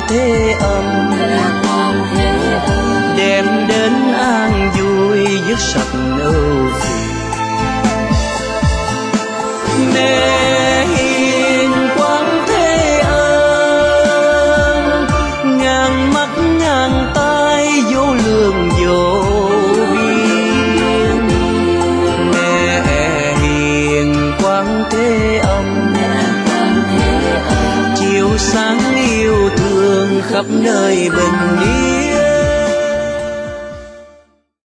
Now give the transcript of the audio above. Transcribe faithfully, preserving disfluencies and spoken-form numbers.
Thế Âm, đem đến an vui dứt sạch ưu phiền. Mẹ hiền Quán Thế Âm, ngàn mắt ngàn tay vô lượng vô biên. Mẹ hiền Quán Thế Âm, chiếu sáng yêu thương khắp nơi bình